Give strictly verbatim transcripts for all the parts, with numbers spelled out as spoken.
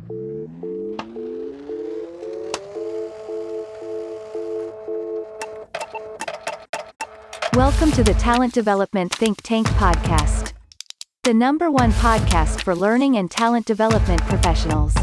Welcome to the Talent Development Think Tank podcast, the number one podcast for learning and talent development professionals.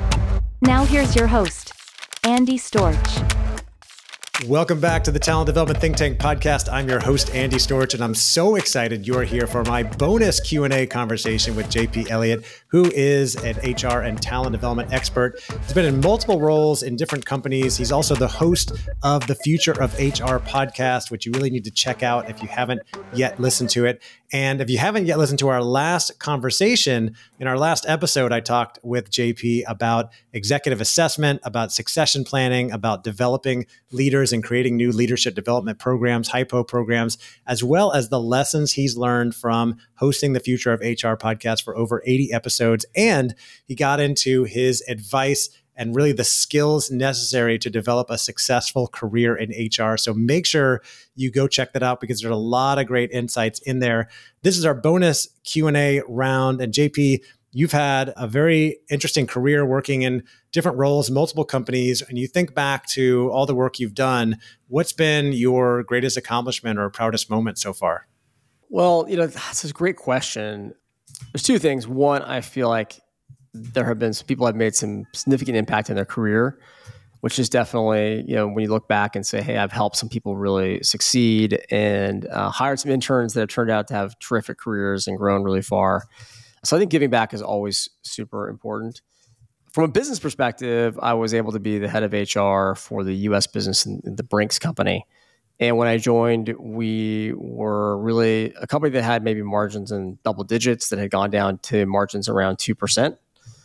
Now here's your host, Andy Storch. Welcome back to the Talent Development Think Tank podcast. I'm your host, Andy Storch, and I'm so excited you're here for my bonus Q and A conversation with J P Elliott, who is an H R and talent development expert. He's been in multiple roles in different companies. He's also the host of the Future of H R podcast, which you really need to check out if you haven't yet listened to it. And if you haven't yet listened to our last conversation, in our last episode, I talked with J P about executive assessment, about succession planning, about developing leaders and creating new leadership development programs, hypo programs, as well as the lessons he's learned from hosting the Future of H R podcast for over eighty episodes. And he got into his advice and really the skills necessary to develop a successful career in H R. So make sure you go check that out because there's a lot of great insights in there. This is our bonus Q and A round. And J P, you've had a very interesting career working in different roles, multiple companies, and you think back to all the work you've done. What's been your greatest accomplishment or proudest moment so far? Well, you know, that's a great question. There's two things. One, I feel like there have been some people have made some significant impact in their career, which is definitely, you know, when you look back and say, hey, I've helped some people really succeed and uh, hired some interns that have turned out to have terrific careers and grown really far. So I think giving back is always super important. From a business perspective, I was able to be the head of H R for the U S business in, in the Brinks company. And when I joined, we were really a company that had maybe margins in double digits that had gone down to margins around two percent.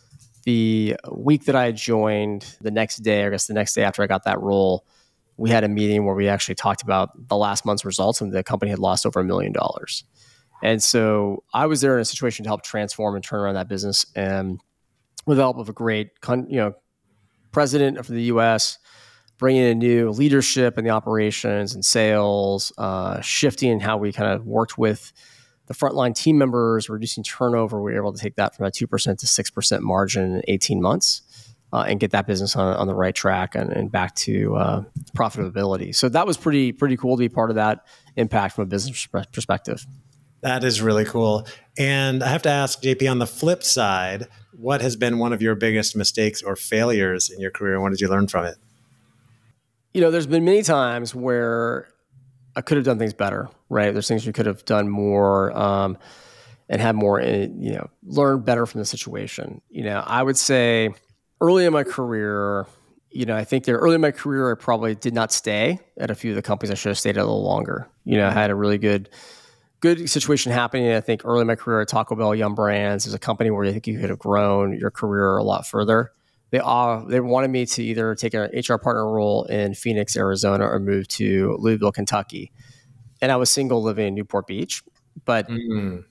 The week that I joined, the next day, I guess the next day after I got that role, we had a meeting where we actually talked about the last month's results, and the company had lost over a million dollars. And so I was there in a situation to help transform and turn around that business, and with the help of a great, you know, president for the U S, bringing in new leadership in the operations and sales, uh, shifting how we kind of worked with the frontline team members, reducing turnover. We were able to take that from a two percent to six percent margin in eighteen months uh, and get that business on, on the right track and, and back to uh, profitability. So that was pretty, pretty cool to be part of that impact from a business perspective. That is really cool. And I have to ask, J P, on the flip side, what has been one of your biggest mistakes or failures in your career, and what did you learn from it? You know, there's been many times where I could have done things better, right? There's things you could have done more um, and had more, you know, learn better from the situation. You know, I would say early in my career, you know, I think that early in my career, I probably did not stay at a few of the companies. I should have stayed a little longer. You know, I had a really good, good situation happening. I think early in my career at Taco Bell, Yum Brands is a company where I think you could have grown your career a lot further. They all they wanted me to either take an H R partner role in Phoenix, Arizona, or move to Louisville, Kentucky. And I was single living in Newport Beach, but mm.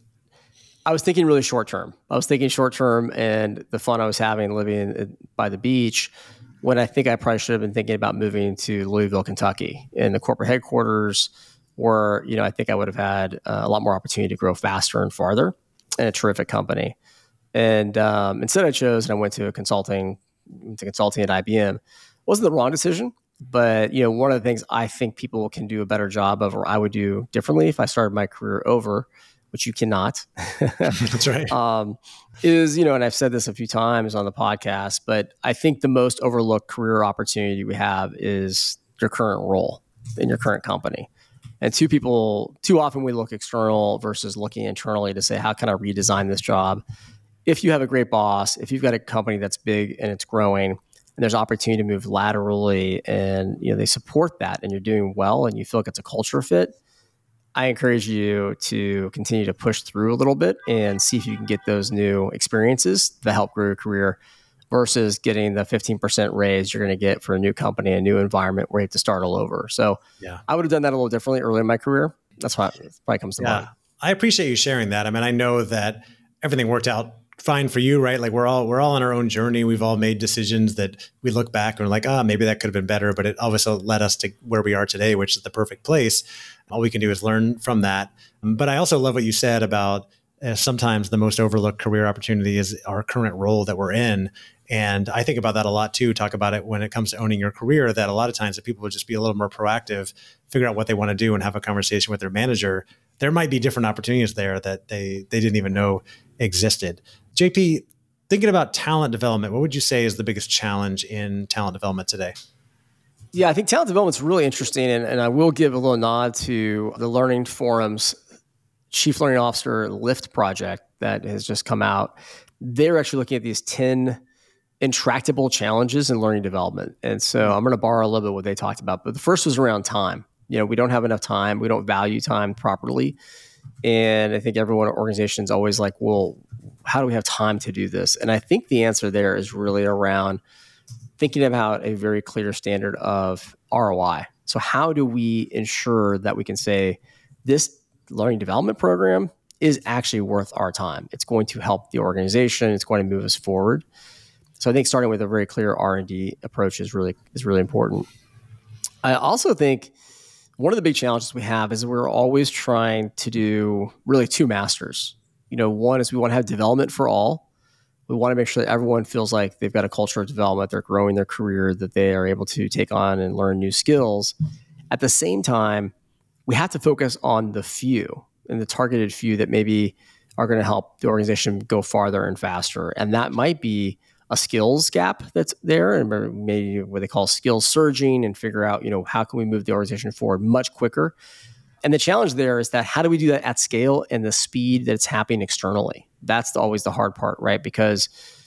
I was thinking really short term. I was thinking short term and the fun I was having living by the beach, when I think I probably should have been thinking about moving to Louisville, Kentucky, in the corporate headquarters, where, you know, I think I would have had uh, a lot more opportunity to grow faster and farther, and a terrific company. And um, instead I chose and I went to a consulting to consulting at I B M. Wasn't the wrong decision, but, you know, one of the things I think people can do a better job of, or I would do differently if I started my career over, which you cannot. That's right. Um, is, you know, and I've said this a few times on the podcast, but I think the most overlooked career opportunity we have is your current role in your current company. And two people, too often we look external versus looking internally to say, how can I redesign this job? If you have a great boss, if you've got a company that's big and it's growing, and there's opportunity to move laterally, and, you know, they support that, and you're doing well, and you feel like it's a culture fit, I encourage you to continue to push through a little bit and see if you can get those new experiences that help grow your career, versus getting the fifteen percent raise you're going to get for a new company, a new environment where you have to start all over. So yeah. I would have done that a little differently early in my career. That's why it probably comes to yeah. mind. I appreciate you sharing that. I mean, I know that everything worked out fine for you, right? Like we're all, we're all on our own journey. We've all made decisions that we look back and we're like, ah, oh, maybe that could have been better, but it obviously led us to where we are today, which is the perfect place. All we can do is learn from that. But I also love what you said about uh, sometimes the most overlooked career opportunity is our current role that we're in. And I think about that a lot too, talk about it when it comes to owning your career, that a lot of times if people would just be a little more proactive, figure out what they want to do and have a conversation with their manager, there might be different opportunities there that they, they didn't even know existed. J P, thinking about talent development, what would you say is the biggest challenge in talent development today? Yeah, I think talent development is really interesting. And, and I will give a little nod to the Learning Forum's Chief Learning Officer Lift project that has just come out. They're actually looking at these ten intractable challenges in learning development. And so I'm going to borrow a little bit what they talked about. But the first was around time. You know, we don't have enough time. We don't value time properly. And I think everyone in organizations always like, well, how do we have time to do this? And I think the answer there is really around thinking about a very clear standard of R O I. So how do we ensure that we can say this learning development program is actually worth our time? It's going to help the organization. It's going to move us forward. So I think starting with a very clear R and D approach is really is really important. I also think one of the big challenges we have is we're always trying to do really two masters. You know, one is we want to have development for all. We want to make sure that everyone feels like they've got a culture of development, they're growing their career, that they are able to take on and learn new skills. At the same time, we have to focus on the few and the targeted few that maybe are going to help the organization go farther and faster. And that might be a skills gap that's there, and maybe what they call skills surging, and figure out, you know, how can we move the organization forward much quicker? And the challenge there is that how do we do that at scale and the speed that it's happening externally? That's the, always the hard part, right? Because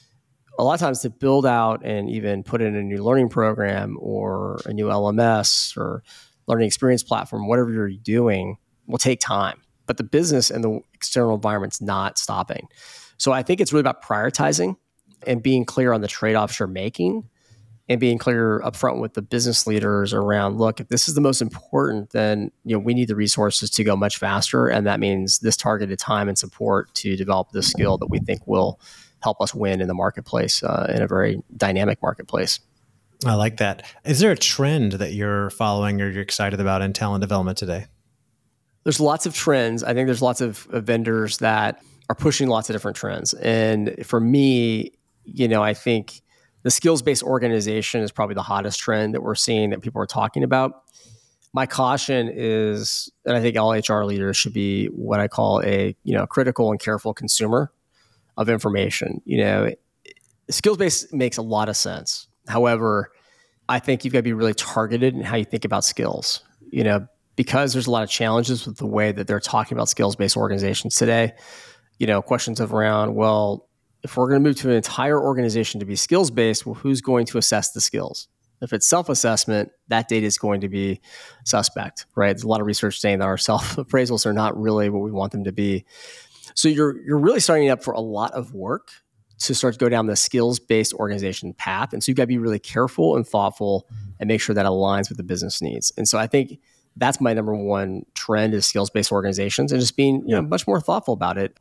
a lot of times to build out and even put in a new learning program or a new L M S or learning experience platform, whatever you're doing, will take time. But the business and the external environment's not stopping. So I think it's really about prioritizing and being clear on the trade-offs you're making, and being clear upfront with the business leaders around, look, if this is the most important, then, you know, we need the resources to go much faster. And that means this targeted time and support to develop this skill that we think will help us win in the marketplace, uh, in a very dynamic marketplace. I like that. Is there a trend that you're following or you're excited about in talent development today? There's lots of trends. I think there's lots of, of vendors that are pushing lots of different trends. And for me, you know, I think the skills-based organization is probably the hottest trend that we're seeing that people are talking about. My caution is, and I think all H R leaders should be what I call a, you know, critical and careful consumer of information. You know, skills-based makes a lot of sense. However, I think you've got to be really targeted in how you think about skills, you know, because there's a lot of challenges with the way that they're talking about skills-based organizations today. You know, questions of around, well, if we're going to move to an entire organization to be skills-based, well, who's going to assess the skills? If it's self-assessment, that data is going to be suspect, right? There's a lot of research saying that our self-appraisals are not really what we want them to be. So you're you're really starting up for a lot of work to start to go down the skills-based organization path. And so you've got to be really careful and thoughtful and make sure that aligns with the business needs. And so I think that's my number one trend is skills-based organizations, and just being, you know, much more thoughtful about it.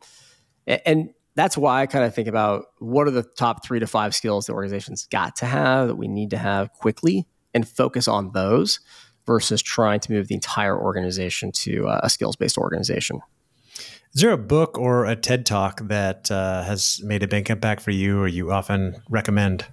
And that's why I kind of think about what are the top three to five skills that organizations got to have, that we need to have quickly, and focus on those versus trying to move the entire organization to a skills-based organization. Is there a book or a TED Talk that uh, has made a big impact for you or you often recommend?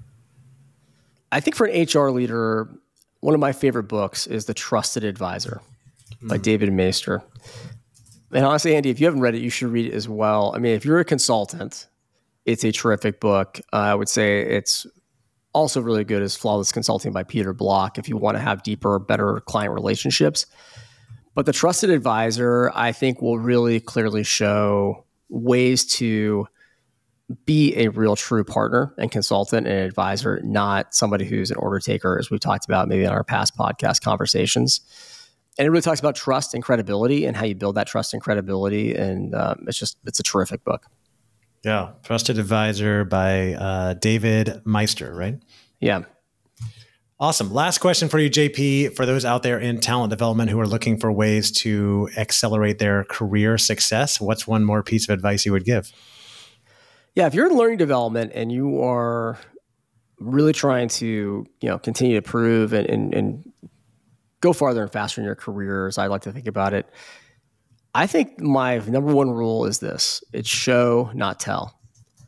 I think for an H R leader, one of my favorite books is The Trusted Advisor mm. by David Maister. And honestly, Andy, if you haven't read it, you should read it as well. I mean, if you're a consultant, it's a terrific book. Uh, I would say it's also really good as Flawless Consulting by Peter Block if you want to have deeper, better client relationships. But The Trusted Advisor, I think, will really clearly show ways to be a real true partner and consultant and advisor, not somebody who's an order taker, as we talked about maybe in our past podcast conversations. And it really talks about trust and credibility and how you build that trust and credibility. And um, it's just, it's a terrific book. Yeah. Trusted Advisor by uh, David Maister, right? Yeah. Awesome. Last question for you, J P. For those out there in talent development who are looking for ways to accelerate their career success, what's one more piece of advice you would give? Yeah. If you're in learning development and you are really trying to, you know, continue to prove and, and, and go farther and faster in your career, as I like to think about it, I think my number one rule is this. It's show, not tell.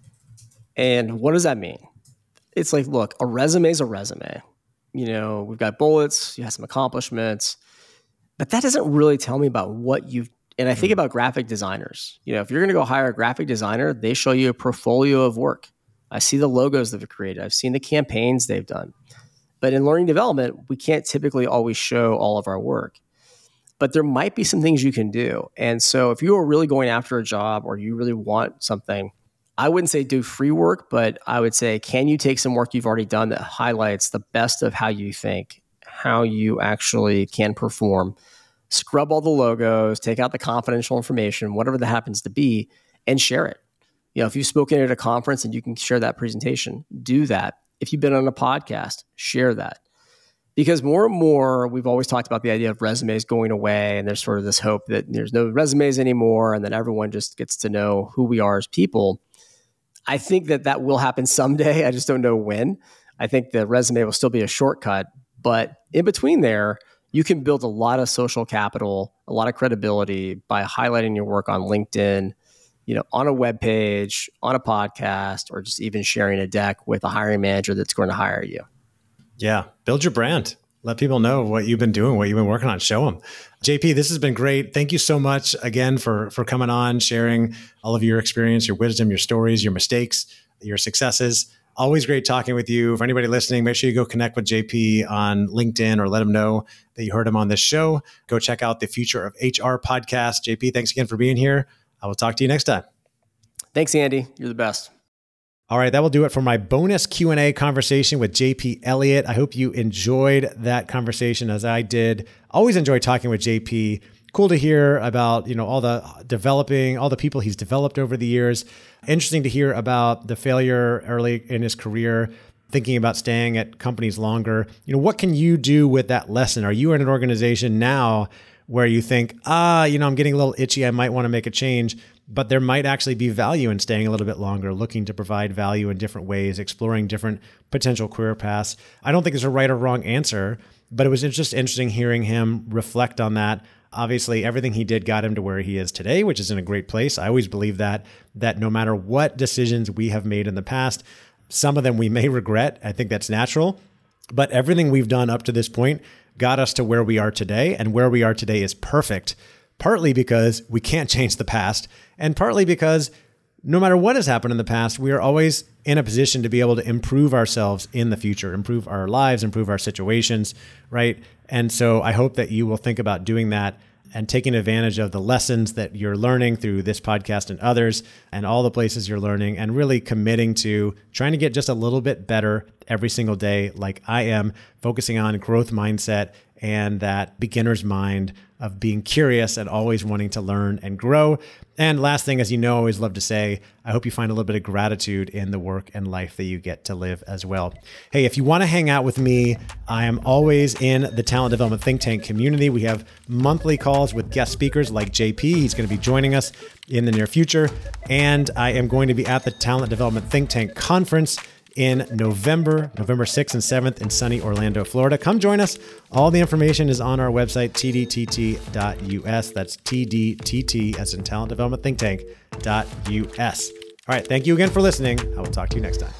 And what does that mean? It's like, look, a resume is a resume. You know, we've got bullets, you have some accomplishments, but that doesn't really tell me about what you've, and I think about graphic designers. You know, if you're going to go hire a graphic designer, they show you a portfolio of work. I see the logos they've created. I've seen the campaigns they've done. But in learning development, we can't typically always show all of our work. But there might be some things you can do. And so if you are really going after a job or you really want something, I wouldn't say do free work, but I would say, can you take some work you've already done that highlights the best of how you think, how you actually can perform, scrub all the logos, take out the confidential information, whatever that happens to be, and share it. You know, if you've spoken at a conference and you can share that presentation, do that. If you've been on a podcast, share that. Because more and more, we've always talked about the idea of resumes going away, and there's sort of this hope that there's no resumes anymore, and then everyone just gets to know who we are as people. I think that that will happen someday. I just don't know when. I think the resume will still be a shortcut, but in between there, you can build a lot of social capital, a lot of credibility by highlighting your work on LinkedIn, you know, on a web page, on a podcast, or just even sharing a deck with a hiring manager that's going to hire you. Yeah. Build your brand. Let people know what you've been doing, what you've been working on. Show them. J P, this has been great. Thank you so much again for, for coming on, sharing all of your experience, your wisdom, your stories, your mistakes, your successes. Always great talking with you. For anybody listening, make sure you go connect with J P on LinkedIn or let him know that you heard him on this show. Go check out the Future of H R podcast. J P, thanks again for being here. I will talk to you next time. Thanks, Andy. You're the best. All right, that will do it for my bonus Q and A conversation with J P Elliott. I hope you enjoyed that conversation as I did. Always enjoy talking with J P. Cool to hear about, you know, all the developing, all the people he's developed over the years. Interesting to hear about the failure early in his career, thinking about staying at companies longer. You know, what can you do with that lesson? Are you in an organization now where you think, ah, you know, I'm getting a little itchy, I might want to make a change, but there might actually be value in staying a little bit longer, looking to provide value in different ways, exploring different potential career paths. I don't think there's a right or wrong answer, but it was just interesting hearing him reflect on that. Obviously, everything he did got him to where he is today, which is in a great place. I always believe that, that no matter what decisions we have made in the past, some of them we may regret. I think that's natural, but everything we've done up to this point got us to where we are today, and where we are today is perfect. Partly because we can't change the past, and partly because no matter what has happened in the past, we are always in a position to be able to improve ourselves in the future, improve our lives, improve our situations, right? And so I hope that you will think about doing that and taking advantage of the lessons that you're learning through this podcast and others and all the places you're learning, and really committing to trying to get just a little bit better every single day, like I am, focusing on growth mindset and that beginner's mind of being curious and always wanting to learn and grow. And last thing, as you know, I always love to say, I hope you find a little bit of gratitude in the work and life that you get to live as well. Hey, if you want to hang out with me, I am always in the Talent Development Think Tank community. We have monthly calls with guest speakers like J P. He's going to be joining us in the near future. And I am going to be at the Talent Development Think Tank Conference in November, November sixth and seventh in sunny Orlando, Florida. Come join us. All the information is on our website, T D T T dot U S. That's T D T T as in Talent Development Think Tank dot U S. All right. Thank you again for listening. I will talk to you next time.